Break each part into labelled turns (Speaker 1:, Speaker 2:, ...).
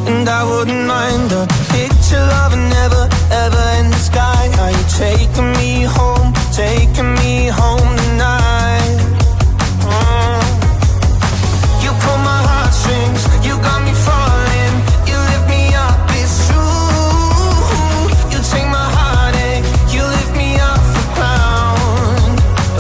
Speaker 1: and I wouldn't mind a picture of a never, ever in the sky. Are you taking me home tonight? You pull my heartstrings, you got me falling. You lift me up, it's true. You take my heartache, you lift me off the ground.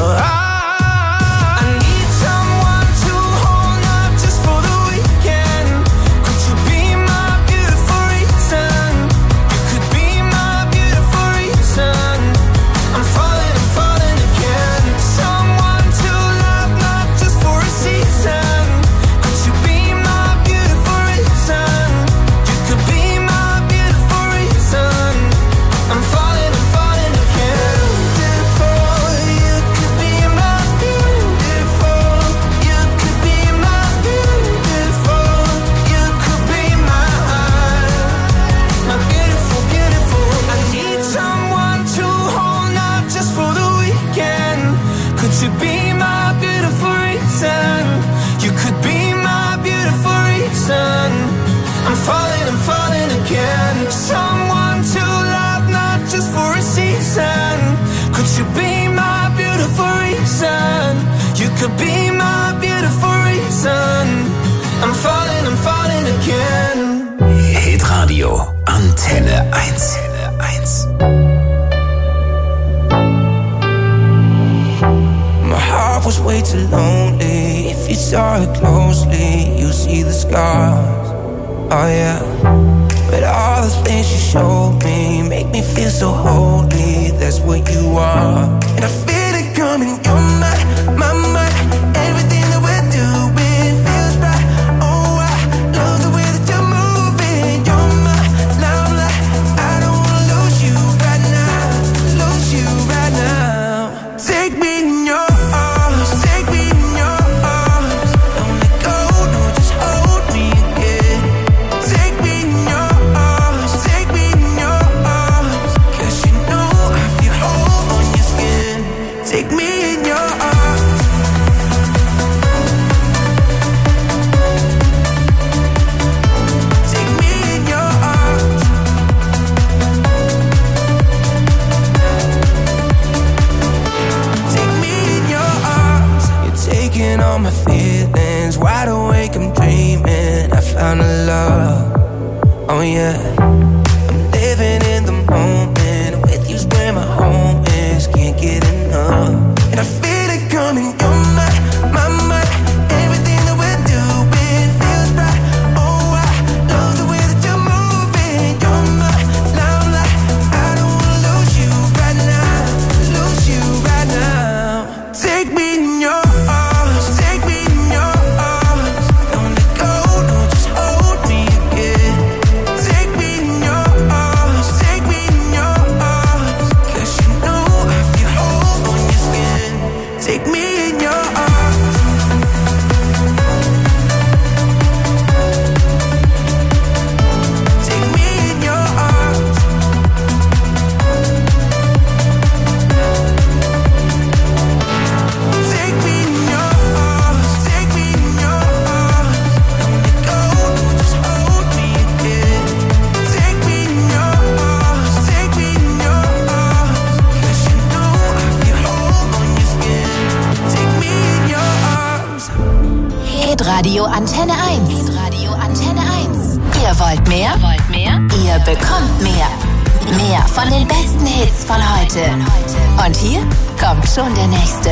Speaker 1: I need someone to hold, not just for the weekend. Could you be my beautiful reason? You could be my beautiful reason. I'm falling again. Someone to love, not just for a season. Could you be my beautiful reason? You could be my beautiful reason. I'm falling again. Beautiful, you could be my beautiful. You could be my beautiful. You could be my beautiful, beautiful. I need someone to hold, not just for the weekend. Could you be my beautiful reason? You could be my beautiful reason. I'm falling again. Someone to love, not just for a season. Could you be my beautiful reason? You could be my beautiful reason. I'm falling again.
Speaker 2: Hitradio Antenne 1.
Speaker 1: My heart was way too lonely. If you saw it closely, you see the scars. Oh yeah. But all the things you showed me make me feel so holy. That's what you are. And I feel it coming. You're my mind. Everything that we're doing feels right. Oh, I love the way that you're moving. You're my limelight. I don't wanna lose you right now. Lose you right now. Take me in your arms. Take me in your arms. Don't let go. No, just hold me again. Take me in your arms. Take me in your arms. 'Cause you know I feel whole on your skin. Take me in your arms. Take me in your arms. Take me in your arms. You're taking all my feelings. Wide awake, I'm dreaming. I found a love. Oh yeah. I'm living in the moment. With you's where my home is. Can't get enough. And I feel it coming. You're my mind. Everything that we're doing feels right. Oh, I love the way that you're moving. You're my limelight. I don't wanna lose you right now. Lose you right now. Take me in your arms. Take me in your arms. Don't let go. No, just hold me again. Take me in your arms. Take me in your arms. 'Cause you know I feel whole on your skin. Take me in your arms. Take me in your arms. Take me in your arms. Take me in your arms. Don't let go. No, just hold me again. Take me in your arms. Take me in your arms. 'Cause you know I feel whole on your skin. Take me in your arms.
Speaker 3: Hitradio Antenne 1. Hitradio Antenne 1. Ihr wollt mehr? Ihr bekommt mehr. Mehr von den besten Hits von heute. Und hier kommt schon der nächste.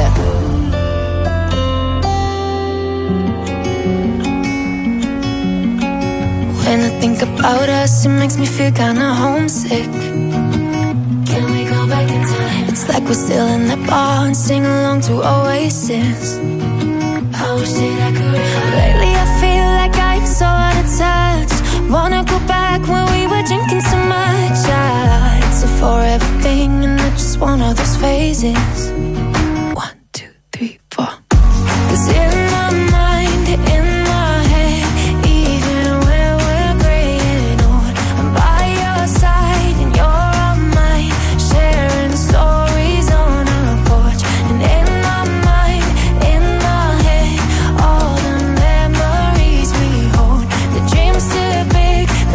Speaker 4: When I think about us, it makes me feel kinda homesick. Can we go back in time? It's like we're still in the bar and sing along to Oasis. I wish that I could. Lately I feel like I'm so out of touch. Wanna go back when we were drinking so much. It's a forever thing and I just want all those phases. 1, 2, 3, 4. 'Cause in my mind, in my head, even when we're gray and old, I'm by your side and you're on mine, sharing stories on our porch. And in my mind, in my head, all the memories we hold. The dreams too big,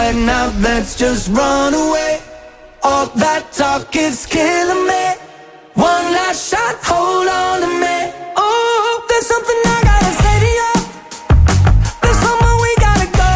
Speaker 1: Right now, let's just run away. All that talk is killing me. One last shot, hold on to me. Oh, there's something I gotta say to you. There's somewhere we gotta go.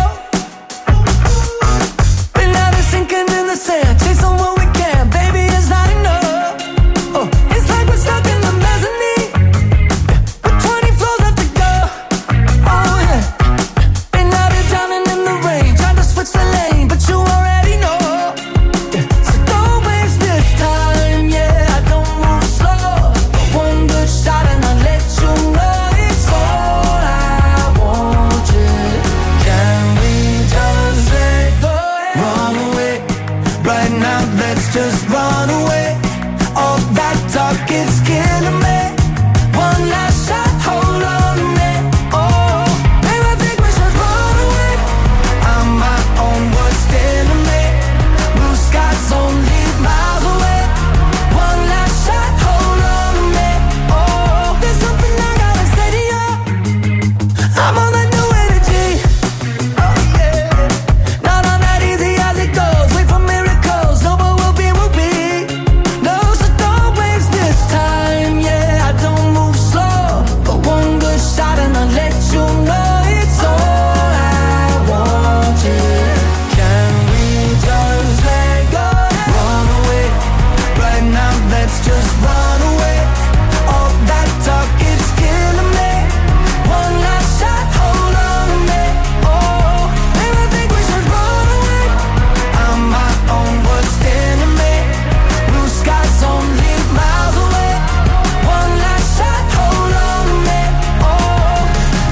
Speaker 1: Been out of sinking in the sand, chasing what we can. Baby, it's not enough. Oh, it's like we're stuck in the mezzanine. With 20 floors left to go. Oh yeah. Been out here drowning in the rain, trying to switch the lane, but you already know. Yeah. So don't waste this time, yeah. I don't move slow. One good shot and I'll let you know it's all I want, yeah. Can we just let go? Run away. Right now, let's just run away. All that talk is killing me. One last shot, hold on to me. Oh, baby, I think we should run away. I'm my own worst enemy. Blue skies only miles away. One last shot, hold on to me. Oh, there's something I gotta say to you. I'm on that new energy. Oh yeah. Not on that easy as it goes. Wait for miracles. No, but we'll be. No, so don't waste this time. Yeah, I don't move slow. But one good shot and I'll let you know it's all I want, yeah. Can we just let go? Run away. Right now, let's just run away. All that talk is killing me. One last shot, hold on to me. Oh, baby, I think we should run away. I'm my own worst enemy. Blue skies only miles away. One last shot, hold on to me. Oh,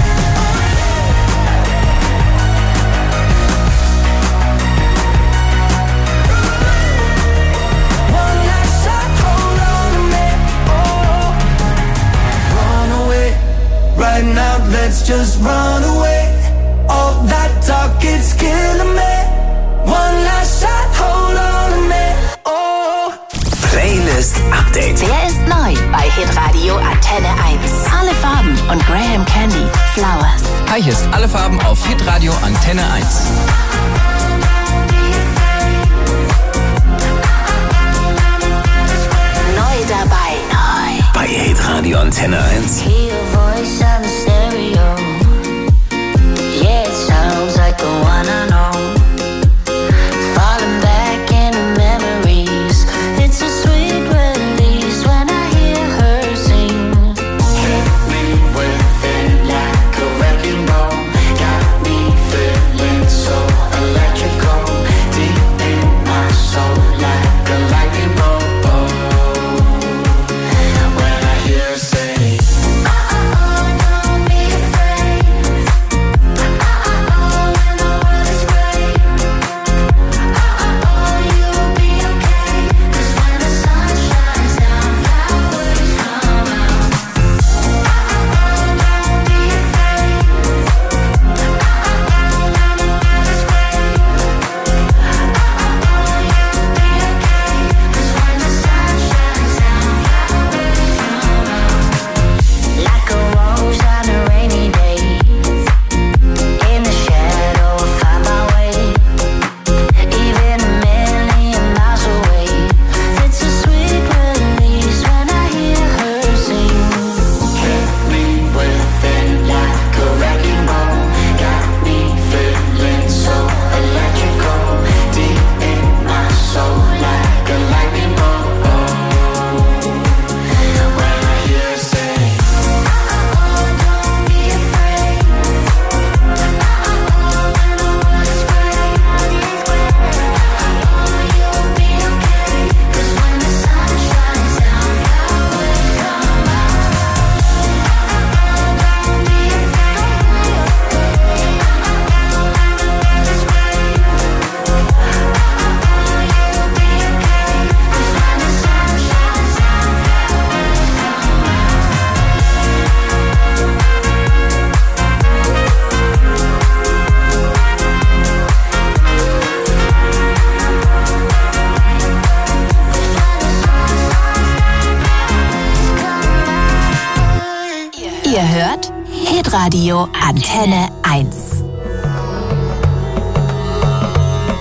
Speaker 1: one last shot, hold on to me. Oh, run away. Right now, let's just run away. All that talk is killing me. One last shot, hold on to me. Oh.
Speaker 2: Playlist Update.
Speaker 3: Wer ist neu bei Hitradio Antenne 1? Alle Farben und Graham Candy, Flowers.
Speaker 5: Hi, hier ist Alle Farben auf Hitradio Antenne 1.
Speaker 3: Neu dabei. Neu.
Speaker 2: Bei Hitradio Antenne 1.
Speaker 6: Hear your voice on the stereo. Yeah, it sounds like the one I know. Falling back into memories. It's a sweet release when I hear her sing. Hit me with it like a wrecking ball. Got me feeling so electrical. Deep in my soul like a lightning bolt. When I hear her say, don't be afraid. When the world is gray. You'll be okay. 'Cause when the sun shines down, flowers come out. Don't be afraid. When the world is gray. You'll be okay. 'Cause when the sun shines down, flowers come out. Like a rose on a rainy day. In the shadow, find my way. Even a million miles away. It's a sweet release when I hear her sing. Hit me with it like a wrecking ball. Got me feeling so electrical. Deep in my soul like a lightning bolt. When I hear her say, don't be afraid. When the world is gray. You'll be okay. 'Cause when the sun shines down, flowers come out. Don't be afraid. When the world is gray. You'll be okay. 'Cause when the sun shines down, flowers come out.
Speaker 3: Ihr hört Hitradio Antenne 1.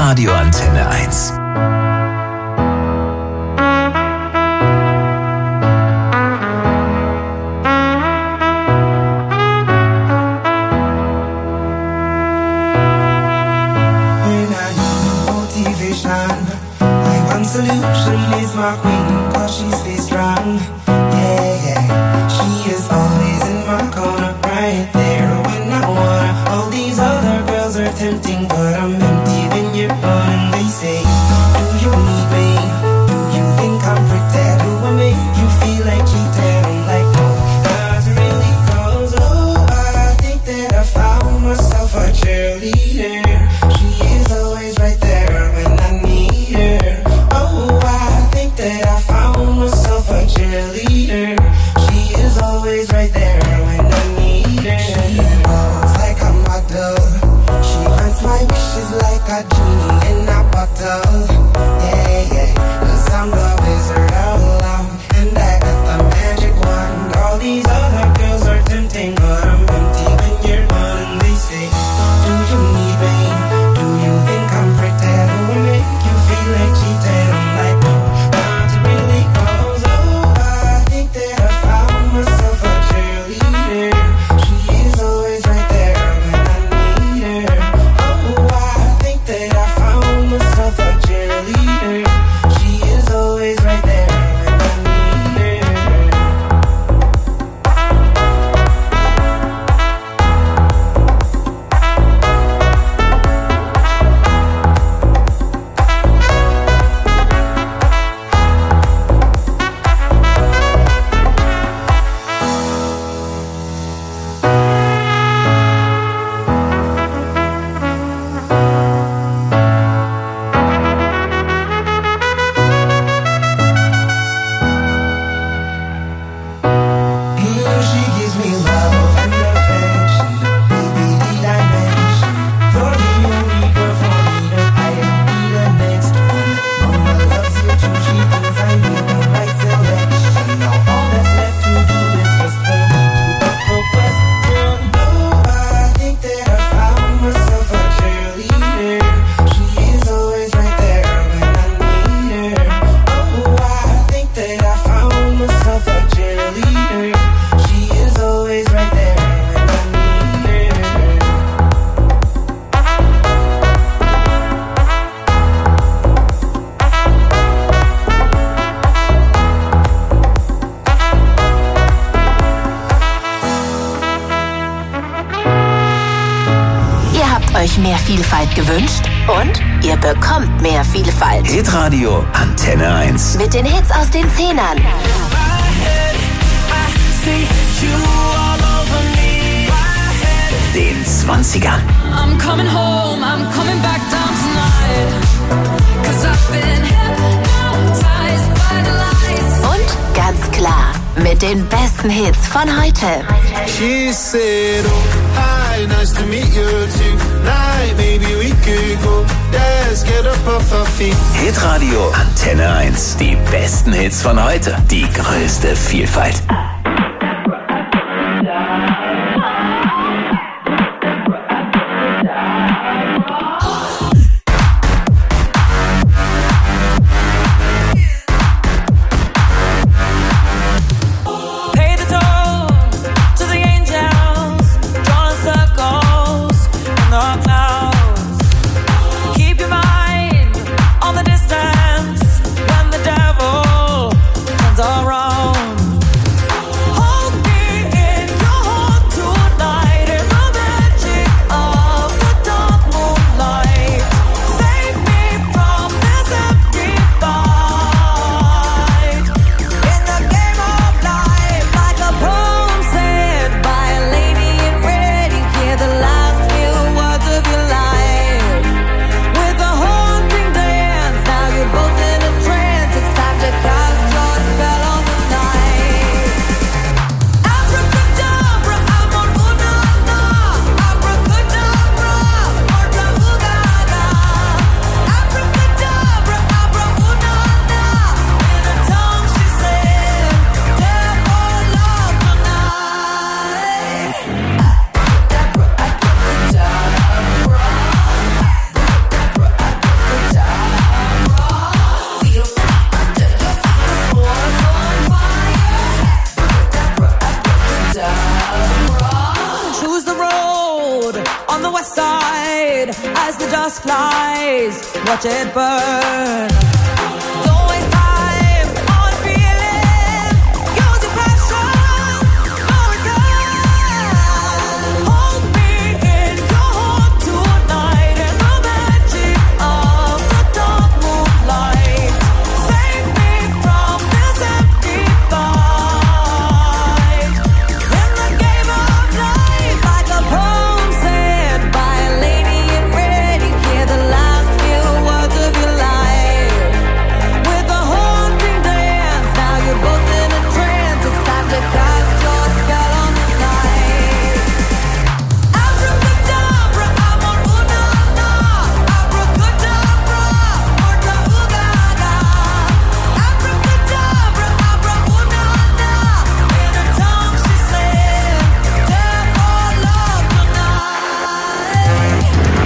Speaker 2: Hitradio Antenne 1.
Speaker 1: Solution is my queen, cause she stays strong. Yeah, yeah. She is always in my corner, right there when I wanna. All these other girls are tempting, but I'm empty when you're gone. And they say, do you need me? Do you think I'm pretty? Do I make you feel like cheating? I'm like, no, not really, cause oh, I think that I found myself a cheerleader. She is always right there when I need her. Oh, I think that I found myself a cheerleader. She is always right there when I need her. She walks like a model. She grants my wishes like a genie in a bottle. Yeah, yeah, 'cause I'm the wizard of love, and I got the magic wand. All these other girls are tempting, but I'm empty when you're gone. And they say, do you need me? Do you think I'm pretty? Do I make you feel like cheating? I'm like, no, not really, cause oh, I think that I found myself a cheerleader. She is always right there when I need her. Oh, I think that I found myself a cheerleader. She is always right there when I need her. She gives me love and affection. Baby, need I mention? You're the only girl for me that I don't need the next one. Mama loves you too, she thinks I made the right selection. Now all that's left to do is just for me to put the question. Oh, I think that I found myself a cheerleader. She is always right there when I need her. Oh, I think that I found myself a cheerleader. She is always right there when I need her.
Speaker 3: Ihr habt euch mehr Vielfalt gewünscht und ihr bekommt mehr Vielfalt.
Speaker 2: Hitradio Antenne 1.
Speaker 3: Mit den Hits aus den 10ern.
Speaker 2: Den 20ern.
Speaker 7: I'm coming home, I'm coming back down tonight. 'Cause I've been hypnotized by the lights.
Speaker 3: Und ganz klar, mit den besten Hits von heute.
Speaker 8: She said, oh, hi, nice to meet you tonight. Maybe we could go, let's get up off our feet.
Speaker 2: Hitradio Antenne 1. Die besten Hits von heute. Die größte Vielfalt.
Speaker 7: Pay the toll to the angels, drawing circles in the clouds. Keep your mind on the distance when the devil turns around. on the west side as the dust flies. Watch it burn. Don't waste time on feeling. Use your passion. No return. Hold me in your heart tonight in the magic of the dark moonlight. Save me from this empty fight. In the game of life, like a poem said by a lady in red, you hear the last few words of your life. With a haunting dance, now you're both in a trance. It's time to cast your spell on the night. Abracadabra, I'm on una-na. Abracadabra, orta ooga-ga. Abracadabra, abra-una-na. In her tongue she said, "Death or love tonight."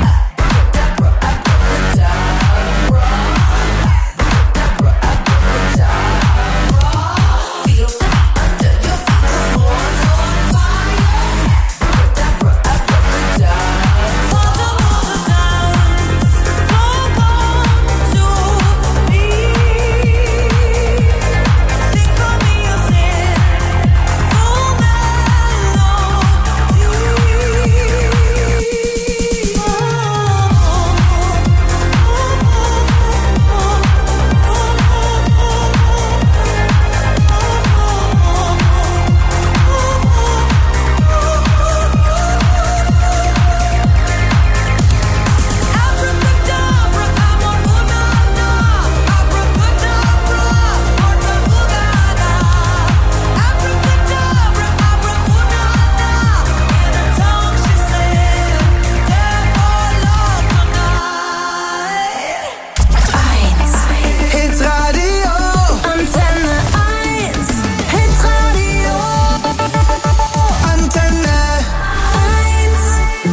Speaker 1: Hitradio
Speaker 4: Antenne 1. Hitradio
Speaker 1: Antenne.
Speaker 4: 1.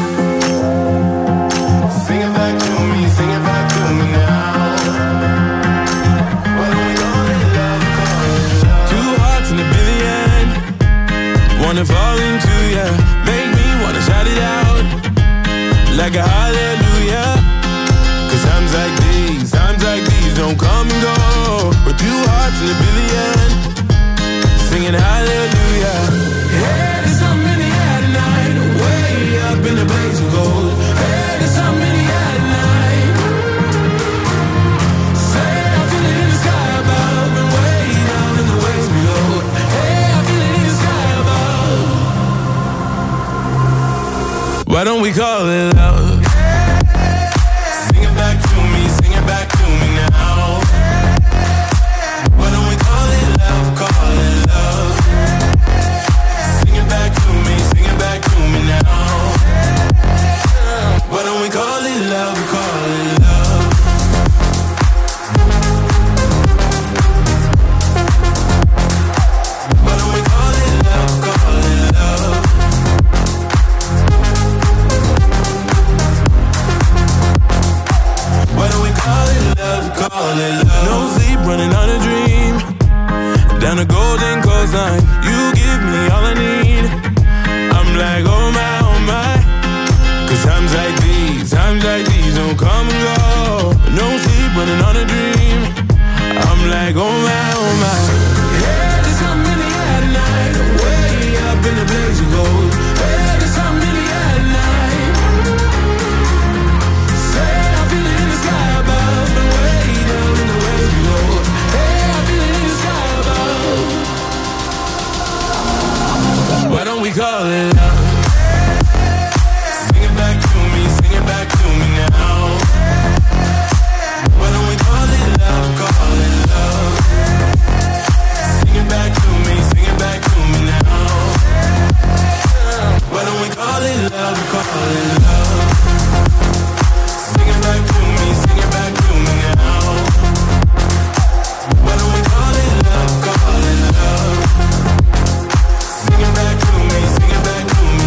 Speaker 8: Sing it back to me now. Why don't we call it love, call it love?
Speaker 9: 2 hearts in a billion, wanna fall into ya, make me wanna shout it out like a hallelujah. 'Cause times like these don't come and go. We're 2 hearts in a billion, singing hallelujah. Hey, there's something in the air tonight, way up in the blaze of gold. Hey, there's something in the air tonight. Say I feel it in the sky above and way down in the waves below. Hey, I feel it in the sky above. Why don't we call it love? Sing it back to me now. Why don't we call it love, call it love? Sing it back to me now. Why don't we call it love, call it love? Why don't we call it love, call it love? Why don't we call it love, call it love? No sleep, running on a dream. Down the golden coastline, you give me all I need. I'm like, oh my, oh my. 'Cause times like these don't come and go. No sleep, running on a dream. I'm like, oh my, oh my. Yeah, there's something in the air tonight, way up in the blaze of gold. Yeah, there's something in the air tonight. Say I feel it in the sky above and way down in the waves below. Hey, I feel it in the sky above. Why don't we call it love? Sing it back to me now. Why don't we call it love, call it love? Sing it back to me now. Why don't we call it love, call it love? Sing it back to me now. Why don't we call it love, call it love? Sing it back to me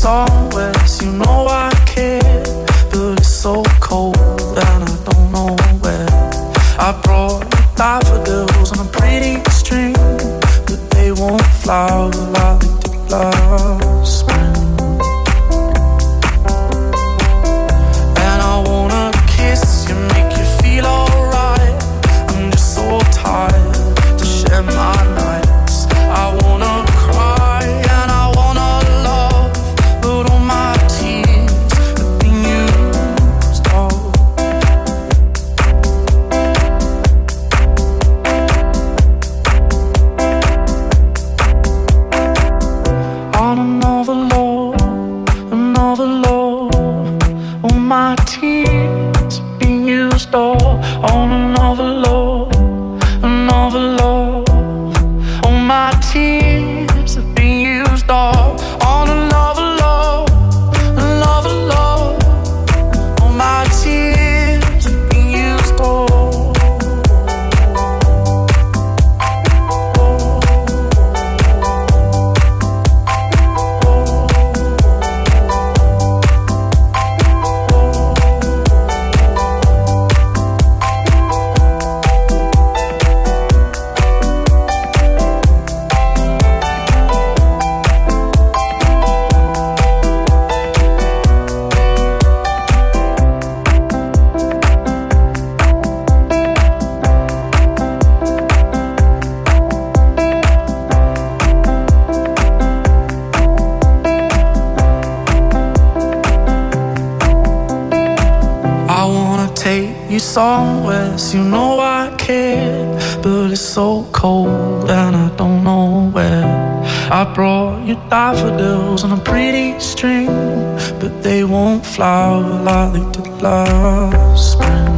Speaker 10: somewhere, so you know I care. But it's so cold and I don't know where. I brought you daffodils on a pretty string, but they won't flower like they did last spring. And I wanna kiss you, make you feel alright. I'm just so tired to share my nights. I wanna cry and I wanna love, but all my tears have been used all. On another love, all my tears have been used all. On another love, all my tears have been used all. On another love, all my tears have been used all. I wanna take you somewhere, so you know I care. But it's so cold and I don't know where. I brought you daffodils on a pretty string, but they won't flower like they did last spring.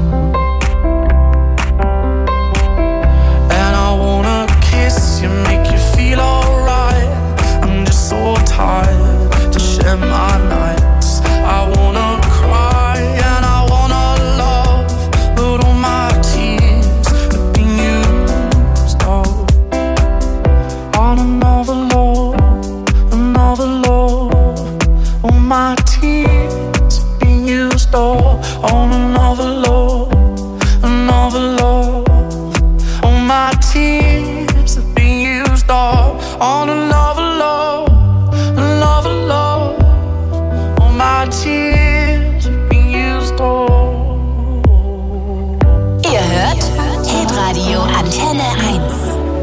Speaker 10: And I wanna kiss you, make you feel alright. I'm just so tired to share my nights. I wanna cry and I wanna love, but all my tears have been used all. On another love, all my tears have been used all. On another love, all my tears have been used all. On another love, all my tears have been used all.
Speaker 3: Ihr hört Hitradio Antenne 1.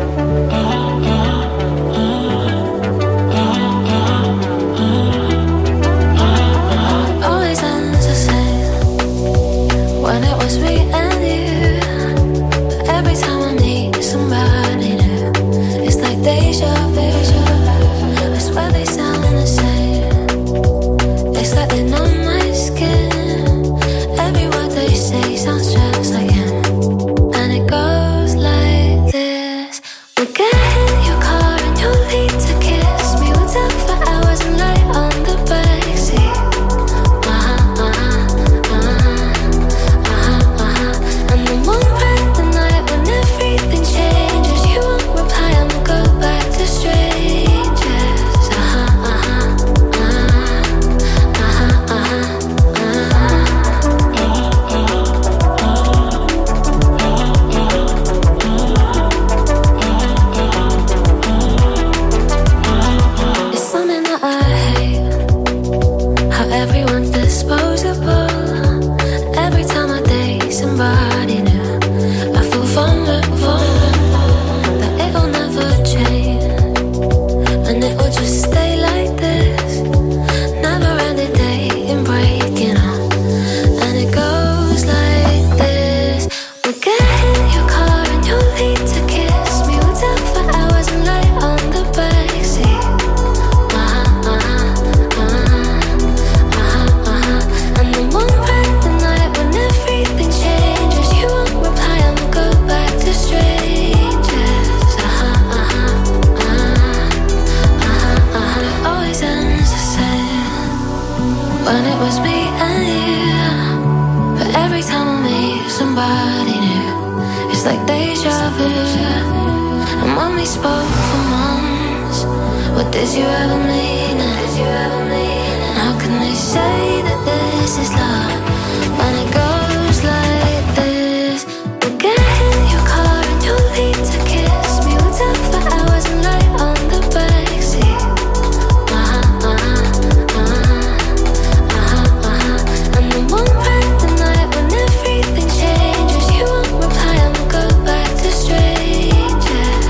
Speaker 4: Always ends the same when it was me and you. But every time I meet somebody new, it's like deja vu. I swear they sound the same. It's like they know my skin. Every word they say sounds just like him. And it goes like this. We'll get in your car and you'll lead to kiss me. We'll talk for hours and lie on the backseat. And then we'll ride the night when everything changes. You won't reply, I'ma go back to strangers. It's something that I hate, how everyone's disposable. Every time I date somebody new, I feel vulnerable, that it'll never change, and it will just stay like this. Never ending dating, breaking up, and it goes like this. We'll get in your car and you'll lead to kiss me. We'll talk for hours and lie on the backseat. And then we'll ride the night when everything changes. You won't reply, I'ma go back to strangers. It always ends the same when it was me and you. But every time I meet somebody new, it's like deja vu. And when we spoke for months, what did you ever mean? say that this is love when it goes like this. We'll get in your car and you'll lead to kiss me. We'll talk for hours and lie on the backseat. And then one bright the night when everything changes, you won't reply and we'll go back to strangers.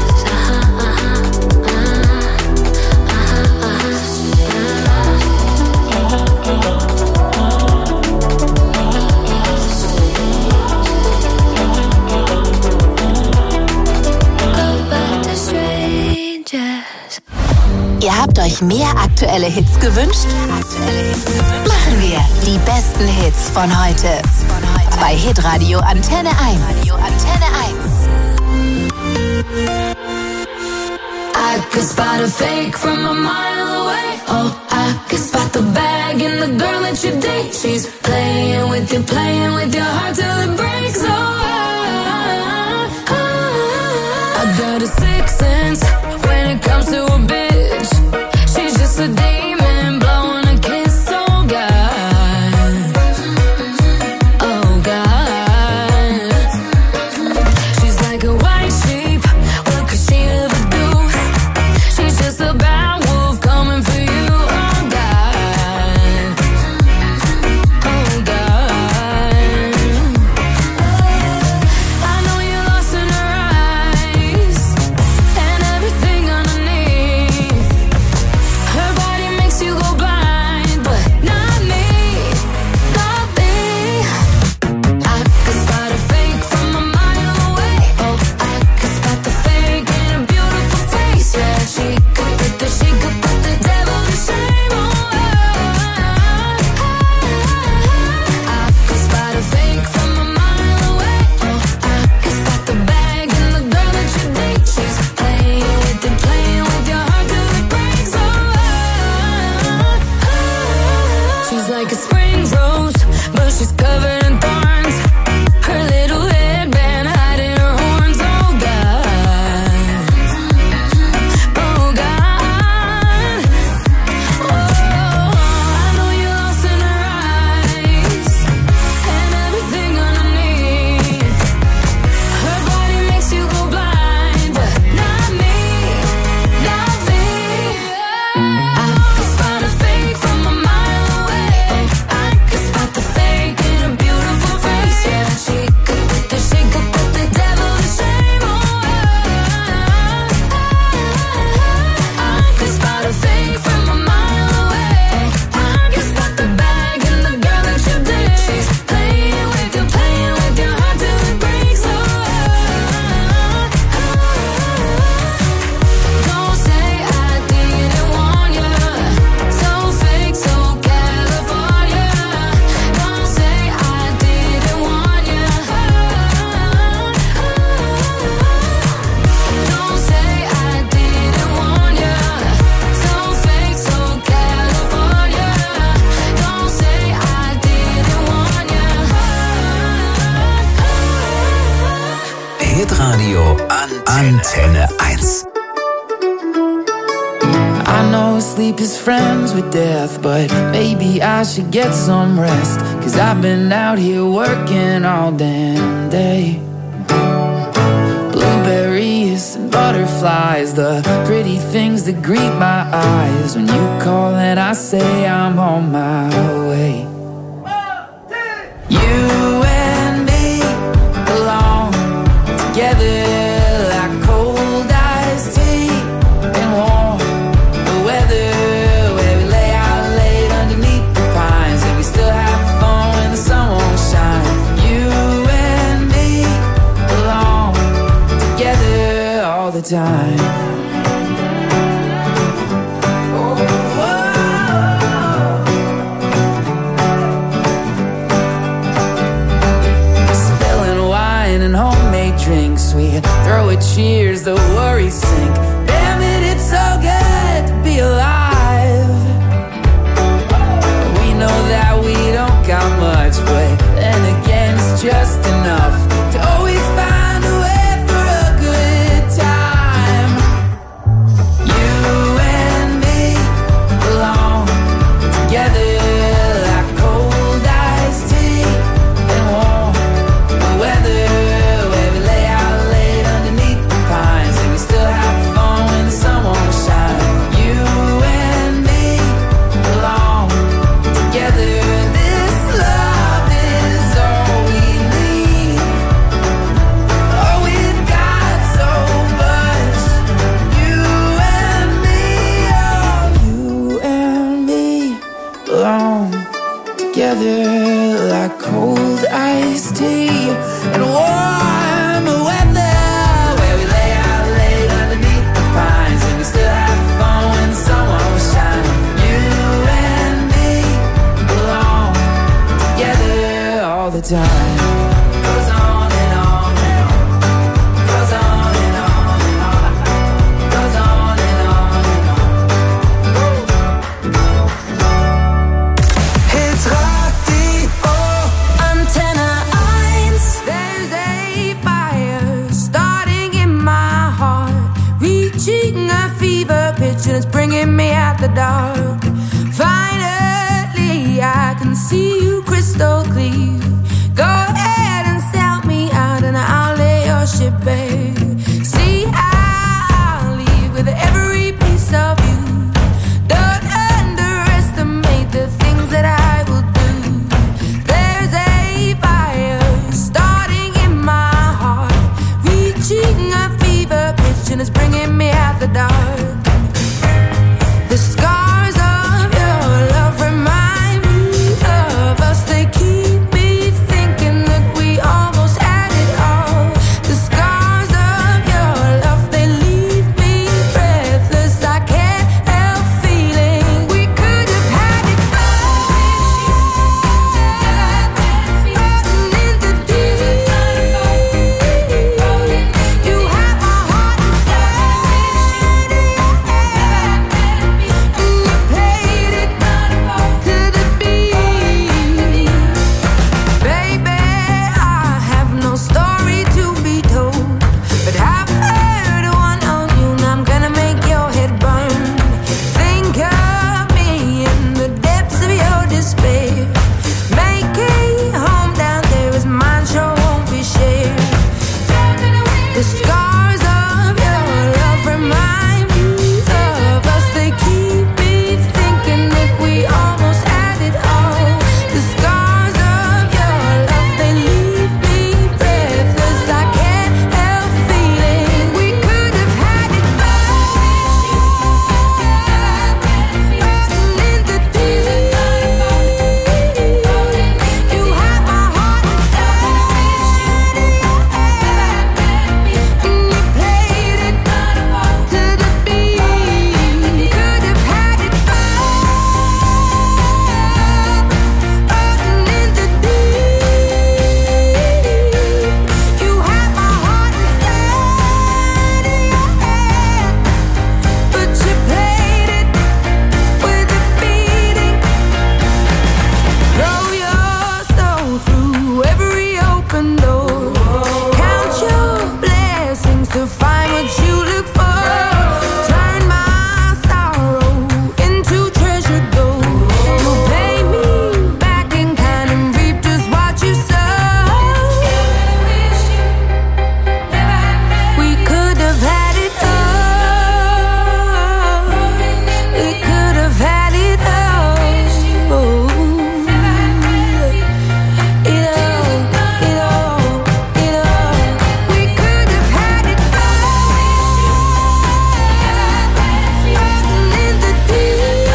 Speaker 3: Ihr habt euch mehr aktuelle Hits gewünscht? Machen wir die besten Hits von heute. Bei Hitradio Antenne 1.
Speaker 4: I could spot a fake from a mile away. Oh, I could spot the bag in the girl that you date. She's playing with your heart till it breaks. Oh, I got a sixth sense when it comes to a bitch. She's just a demon blowing a kiss. Oh God, oh God. She's like a white sheep. What could she ever do? She's just a bad wolf coming for you. Oh God, oh God. I know you're lost in her eyes and everything underneath. Her body makes you go blind, but not me, not me. I could spot a fake from a mile away. Oh, I could spot the fake in a beautiful face. Yeah, she could put the devil to shame. Oh, I could spot a fake from a mile away. Oh, I could spot the bag in the girl that you date. She's playing with your heart till it breaks. Oh, she's like a spring rose, but she's covered in thorns. Her little headband hiding her horns. Oh God, oh God. Oh, I know you're lost in her eyes and everything underneath. Her body makes you go blind, but not me, not me. I could spot a fake from a mile away. Oh, I could spot the fake in a beautiful face. Yeah, she could put the devil to shame. Oh, I could spot a fake from a mile away. Oh, I could spot the bag in the girl that you date. She's playing with your heart till it breaks. Oh, don't say I didn't warn you. So fake, so California. Don't say I didn't warn you. Don't say I didn't warn you. So fake, so California. Don't say I didn't warn you.
Speaker 2: Hitradio Antenne 1.
Speaker 10: I know sleep is friends with death, but maybe I should get some rest. 'Cause I've been out here working all damn day. Blueberries and butterflies, the pretty things that greet my eyes. When you call and I say I'm on my way. You and me belong together like cold iced tea and warm the weather, where we lay out late underneath the pines and we still have fun when the sun won't shine. You and me belong together all the time.
Speaker 1: together like cold iced tea and warm weather, where we lay out late underneath the pines and we still have fun when the sun was shining. You and me belong together all the time. Goes on and on and on. Goes on and on and on. Goes on and on and on. It's Radio Antenne 1. There's a fire starting in my heart, reaching a fever pitch and it's bringing me out the dark. Finally I can see you crystal clear. Go ahead and sell me out and I'll lay your ship bare. See, I'll leave with every piece of you. Don't underestimate the things that I will do. There's a fire starting in my heart, reaching a fever pitch and it's bringing me out the dark. The scars of your love remind me of us. They keep me thinking that we almost had it all. The scars of your love, they leave me breathless. I can't help feeling we could have had it all. Rolling in the deep. You have my heart inside. And you played it to the beat. Baby, I have no story to be told, but I've heard one on you and I'm gonna make your head burn. Think of me in the depths of your despair. Make a home down there as mine sure won't be shared. The scars of your love remind me of us. They keep me thinking that we almost had it all. The scars of your love, they leave me breathless. I can't help feeling we could have had it all. Rolling in the deep. You have my heart inside. And you played it to the beat. Could have had it all. Rolling in the deep. You have my heart inside of your hand, but you played it with a beating. Throw your soul through every open door. Count your blessings to find what you look for. Turn my sorrow into treasure gold. You'll pay me back in kind and reap just what you sow. We could have had it all. We could have had it all. It all. We could have had it all. Rolling in the deep.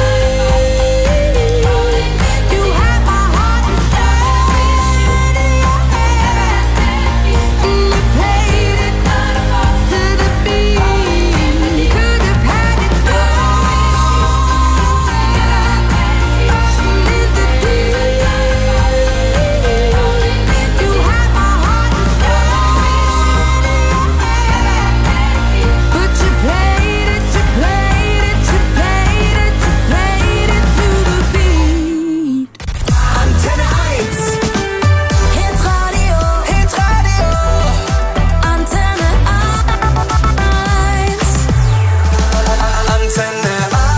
Speaker 1: You have my heart inside of your hand, and you played it to the beat. Could have had it all. Rolling in the deep. You have my heart inside of your hand, but you played it to the beat. Antenne 1. Hitradio. Antenne 1. Antenne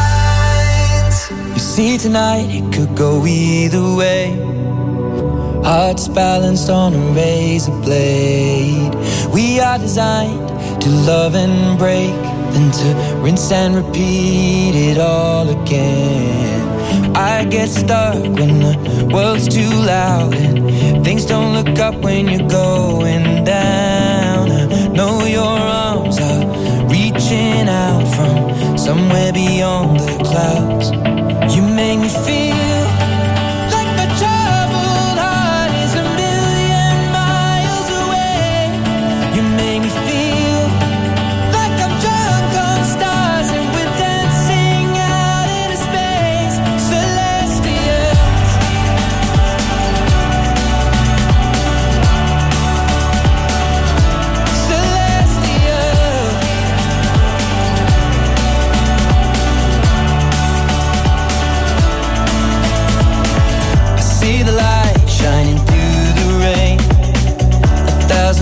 Speaker 1: 1.
Speaker 11: You see tonight it could go either way. Hearts balanced on a razor blade. We are designed to love and break, then to rinse and repeat it all again. I get stuck when the world's too loud and things don't look up when you're going down. I know your arms are reaching out from somewhere beyond the clouds. You make me feel like my child.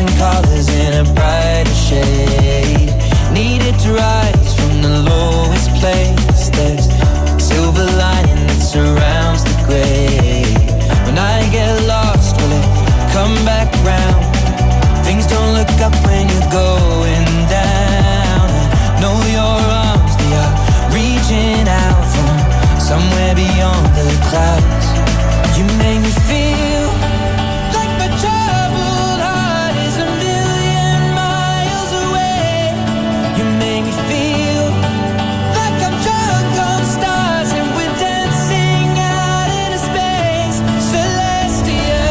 Speaker 11: colors in a brighter shade. Needed to rise from the lowest place. There's silver lining that surrounds the gray. When I get lost, will it come back round? Things don't look up when you're going down. I know your arms, they are reaching out from somewhere beyond the clouds. You make me feel like my troubled heart is a million miles away. You make me feel like I'm drunk on stars and we're dancing out into space, celestial.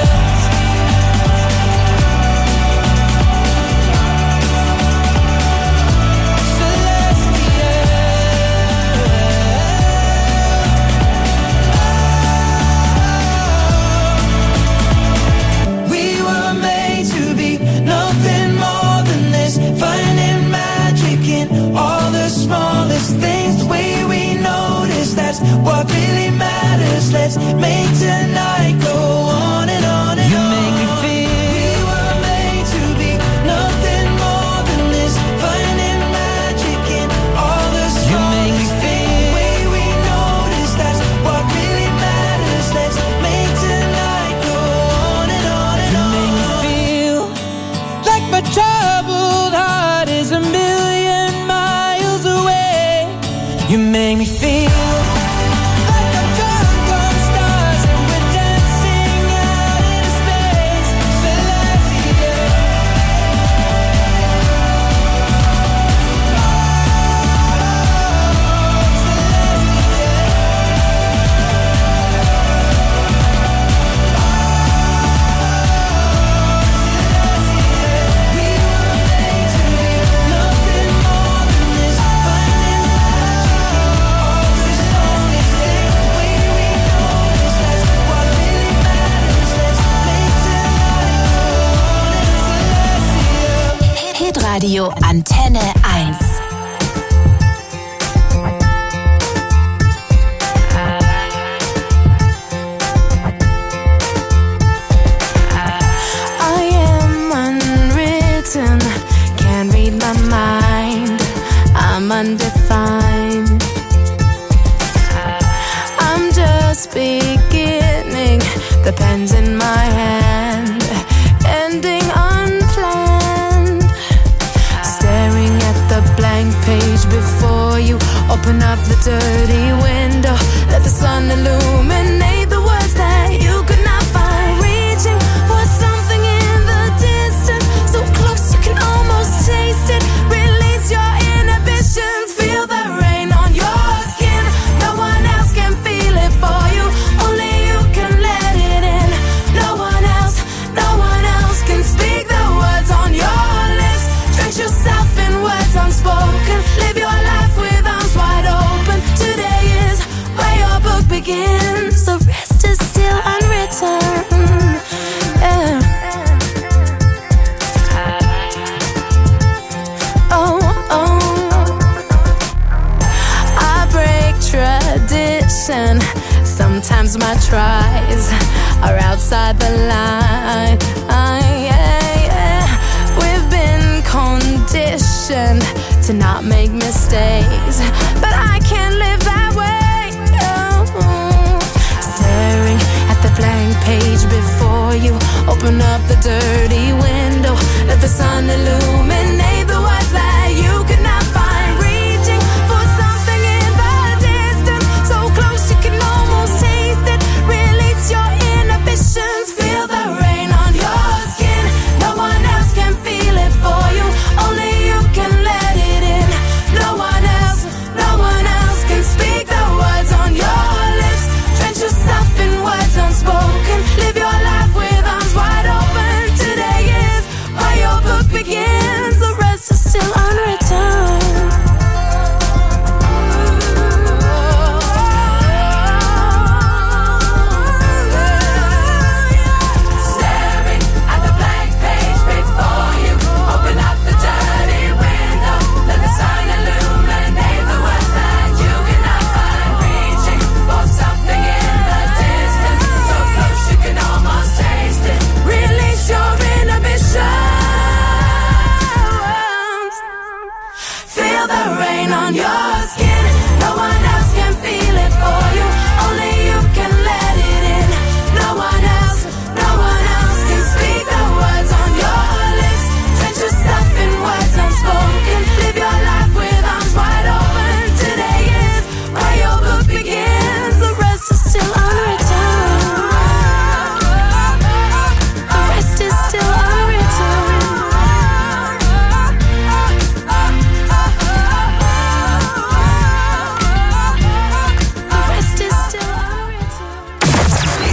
Speaker 11: We were made to be nothing more than this, finding magic in all the smallest things. The way we notice, that's what really matters. Let's make tonight go on and on and on. You make me feel we were made to be nothing more than this, finding magic in all the smallest things. You make me feel the way we notice, that's what really matters. Let's make tonight go on and on and on. You make me feel like my troubled heart is a million miles away. You make me feel like I'm drunk on stars and we're dancing out into space, celestial. We were made to be nothing more than this, finding magic in all the smallest things. The way we notice, that's what really matters. Let's make tonight go on and celestial.
Speaker 3: Hitradio Antenne 1.
Speaker 4: I am unwritten, can't read my mind. I'm undefined. I'm just beginning, the pen's in my hand, ending unplanned. Staring at the blank page before you, open up the dirty window, let the sun illuminate the words that you could not find. Reaching for something in the distance, so close you can almost taste it. Release your inhibitions, feel the rain on your skin. No one else can feel it for you, only you can let it in. No one else can speak the words on your lips. Drench yourself in words unspoken, live your life with arms wide open. Today is where your book begins, the rest is still unwritten. Yeah. Oh, I break tradition. Sometimes my tries are outside the line. We've been conditioned to not make mistakes, but I can't live that way. Oh. Staring at the blank page before you, open up the dirty window, let the sun illuminate the words that you could not find. Reaching for something in the distance, so close you can almost taste it. Release your inhibitions, feel the rain on your skin. No one else can feel it for you, only you can let it in. No one else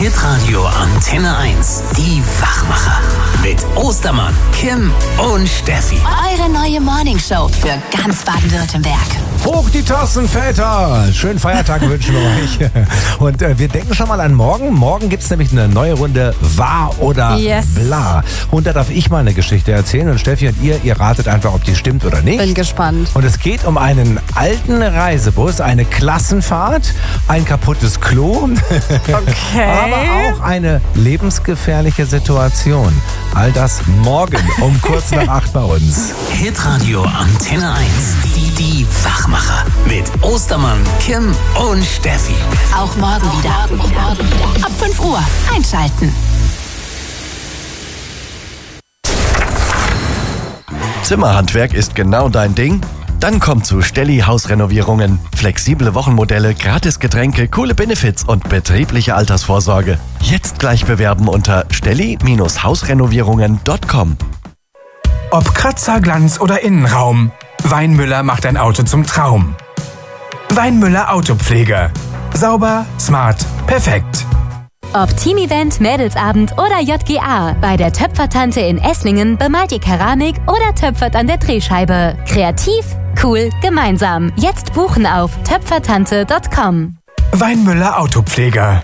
Speaker 2: Hitradio Antenne 1. Die Wachmacher. Mit Ostermann, Kim und Steffi.
Speaker 3: Eure neue Morningshow für ganz Baden-Württemberg.
Speaker 12: Hoch die Tassen, Väter! Schönen Feiertag wünschen wir euch. Und wir denken schon mal an morgen. Morgen gibt's nämlich eine neue Runde Wahr oder Bla. Und da darf ich mal eine Geschichte erzählen. Und Steffi und ihr ratet einfach, ob die stimmt oder nicht.
Speaker 13: Bin gespannt.
Speaker 12: Und es geht um einen alten Reisebus, eine Klassenfahrt, ein kaputtes Klo.
Speaker 13: Okay.
Speaker 12: Aber auch eine lebensgefährliche Situation. All das morgen um kurz nach 8 bei uns.
Speaker 2: Hitradio Antenne 1. Die Wachmacher. Mit Ostermann, Kim und Steffi.
Speaker 3: Auch morgen wieder. Ab 5 Uhr einschalten.
Speaker 14: Zimmerhandwerk ist genau dein Ding? Dann komm zu Stelli Hausrenovierungen. Flexible Wochenmodelle, gratis Getränke, coole Benefits und betriebliche Altersvorsorge. Jetzt gleich bewerben unter stelli-hausrenovierungen.com.
Speaker 15: Ob Kratzer, Glanz oder Innenraum, Weinmüller macht dein Auto zum Traum. Weinmüller Autopflege. Sauber, smart, perfekt.
Speaker 16: Ob Team-Event, Mädelsabend oder JGA, bei der Töpfertante in Esslingen bemalt ihr Keramik oder töpfert an der Drehscheibe. Kreativ, cool, gemeinsam. Jetzt buchen auf töpfertante.com.
Speaker 15: Weinmüller Autopflege.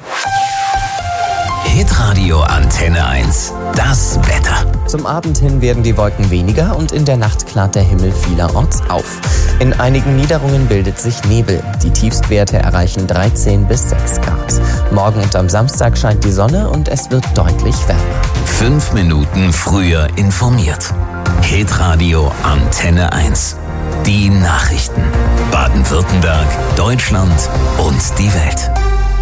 Speaker 2: Hitradio Antenne 1. Das Wetter.
Speaker 17: Zum Abend hin werden die Wolken weniger und in der Nacht klart der Himmel vielerorts auf. In einigen Niederungen bildet sich Nebel. Die Tiefstwerte erreichen 13 bis 6 Grad. Morgen und am Samstag scheint die Sonne und es wird deutlich wärmer.
Speaker 2: 5 Minuten früher informiert. Hitradio Antenne 1. Die Nachrichten. Baden-Württemberg, Deutschland und die Welt.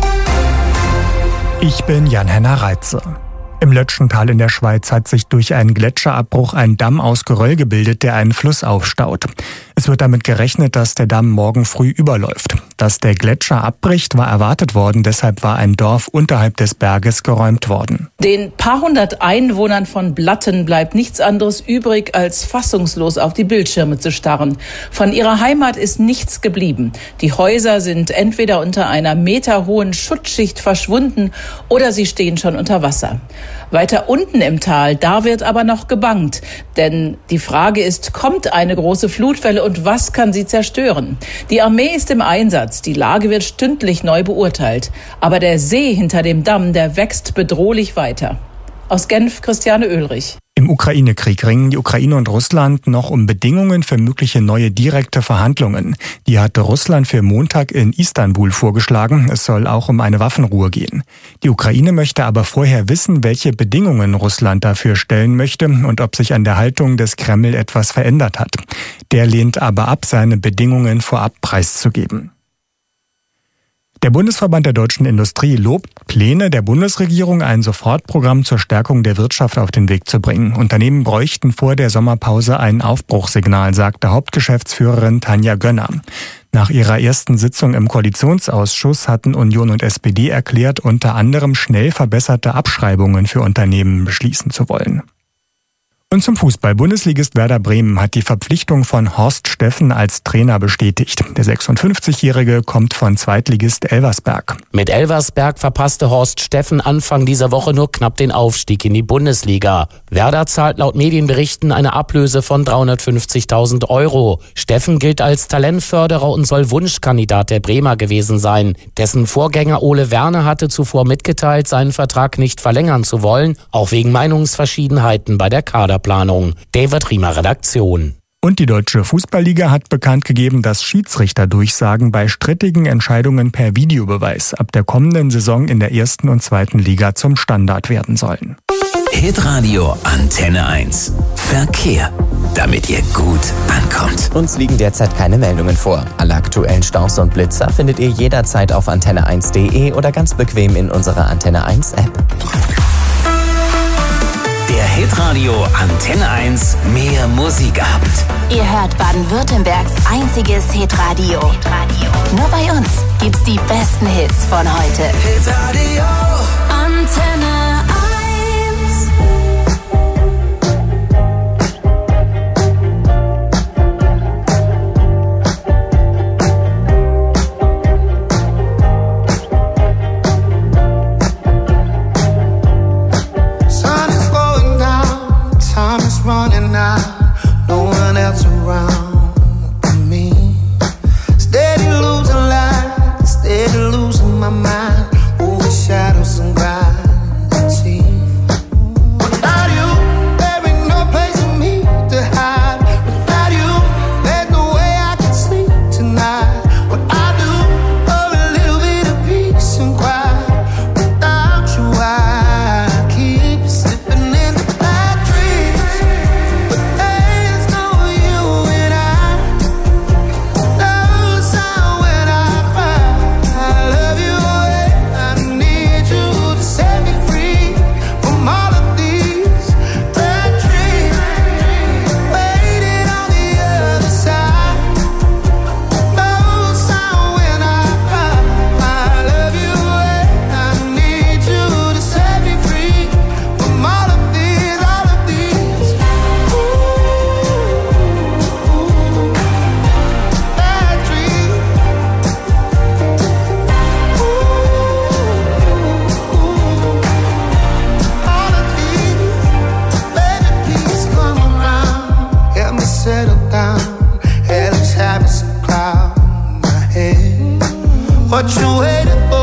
Speaker 18: Ich bin Jan-Henner Reitze. Im Lötschental in der Schweiz hat sich durch einen Gletscherabbruch ein Damm aus Geröll gebildet, der einen Fluss aufstaut. Es wird damit gerechnet, dass der Damm morgen früh überläuft. Dass der Gletscher abbricht, war erwartet worden, deshalb war ein Dorf unterhalb des Berges geräumt worden.
Speaker 19: Den paar hundert Einwohnern von Blatten bleibt nichts anderes übrig, als fassungslos auf die Bildschirme zu starren. Von ihrer Heimat ist nichts geblieben. Die Häuser sind entweder unter einer meterhohen Schutzschicht verschwunden oder sie stehen schon unter Wasser. Weiter unten im Tal, da wird aber noch gebangt. Denn die Frage ist, kommt eine große Flutwelle und was kann sie zerstören? Die Armee ist im Einsatz, die Lage wird stündlich neu beurteilt. Aber der See hinter dem Damm, der wächst bedrohlich weiter. Aus Genf, Christiane Oehlrich.
Speaker 18: Im Ukraine-Krieg ringen die Ukraine und Russland noch um Bedingungen für mögliche neue direkte Verhandlungen. Die hatte Russland für Montag in Istanbul vorgeschlagen. Es soll auch um eine Waffenruhe gehen. Die Ukraine möchte aber vorher wissen, welche Bedingungen Russland dafür stellen möchte und ob sich an der Haltung des Kreml etwas verändert hat. Der lehnt aber ab, seine Bedingungen vorab preiszugeben. Der Bundesverband der deutschen Industrie lobt Pläne der Bundesregierung, ein Sofortprogramm zur Stärkung der Wirtschaft auf den Weg zu bringen. Unternehmen bräuchten vor der Sommerpause ein Aufbruchssignal, sagte Hauptgeschäftsführerin Tanja Gönner. Nach ihrer ersten Sitzung im Koalitionsausschuss hatten Union und SPD erklärt, unter anderem schnell verbesserte Abschreibungen für Unternehmen beschließen zu wollen. Und zum Fußball. Bundesligist Werder Bremen hat die Verpflichtung von Horst Steffen als Trainer bestätigt. Der 56-Jährige kommt von Zweitligist Elversberg.
Speaker 20: Mit Elversberg verpasste Horst Steffen Anfang dieser Woche nur knapp den Aufstieg in die Bundesliga. Werder zahlt laut Medienberichten eine Ablöse von 350.000 €. Steffen gilt als Talentförderer und soll Wunschkandidat der Bremer gewesen sein. Dessen Vorgänger Ole Werner hatte zuvor mitgeteilt, seinen Vertrag nicht verlängern zu wollen, auch wegen Meinungsverschiedenheiten bei der Kaderplanung. David Riemer, Redaktion.
Speaker 18: Und die Deutsche Fußballliga hat bekannt gegeben, dass Schiedsrichterdurchsagen bei strittigen Entscheidungen per Videobeweis ab der kommenden Saison in der 1. und 2. Liga zum Standard werden sollen.
Speaker 2: Hitradio Antenne 1. Verkehr. Damit ihr gut ankommt.
Speaker 17: Uns liegen derzeit keine Meldungen vor. Alle aktuellen Staus und Blitzer findet ihr jederzeit auf antenne1.de oder ganz bequem in unserer Antenne 1 App.
Speaker 2: Der Hitradio Antenne 1 Mehr Musikabend.
Speaker 3: Ihr hört Baden-Württembergs einziges Hitradio. Nur bei uns gibt's die besten Hits von heute.
Speaker 1: Hitradio
Speaker 4: Antenne
Speaker 1: 1.
Speaker 8: waiting for